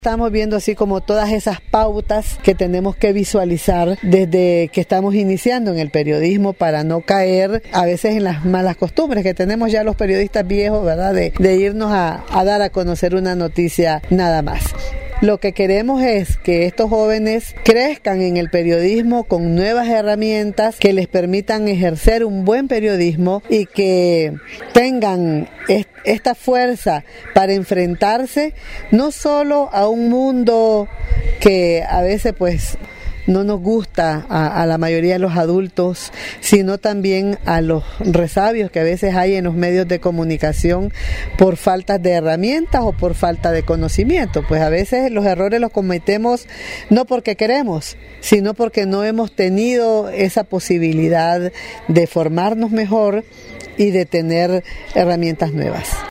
Estamos viendo así como todas esas pautas que tenemos que visualizar desde que estamos iniciando en el periodismo para no caer a veces en las malas costumbres que tenemos ya los periodistas viejos, ¿verdad? De irnos a dar a conocer una noticia nada más. Lo que queremos es que estos jóvenes crezcan en el periodismo con nuevas herramientas que les permitan ejercer un buen periodismo y que tengan esta fuerza para enfrentarse no solo a un mundo que a veces pues no nos gusta a la mayoría de los adultos, sino también a los resabios que a veces hay en los medios de comunicación por falta de herramientas o por falta de conocimiento. Pues a veces los errores los cometemos no porque queremos, sino porque no hemos tenido esa posibilidad de formarnos mejor y de tener herramientas nuevas.